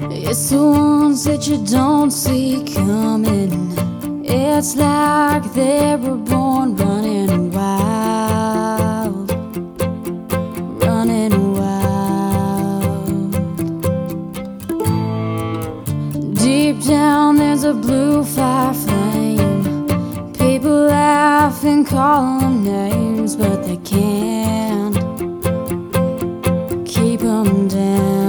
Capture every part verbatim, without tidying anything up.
It's the ones that you don't see coming. It's like they were born running wild, running wild. Deep down there's a blue fire flame. People laugh and call them names, but they can't keep them down.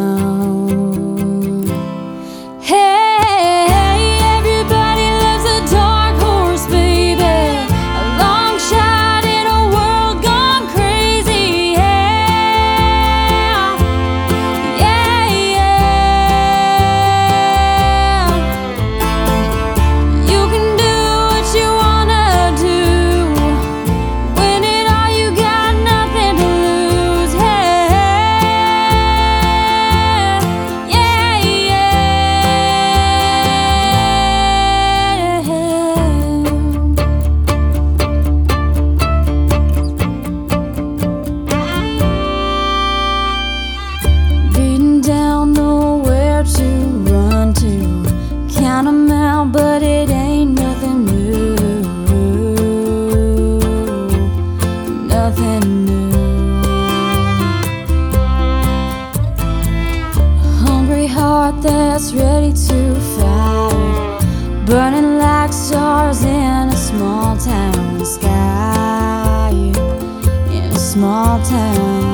Count 'em out, but it ain't nothing new, nothing new. A hungry heart that's ready to fight, burning like stars in a small town sky, in a small town.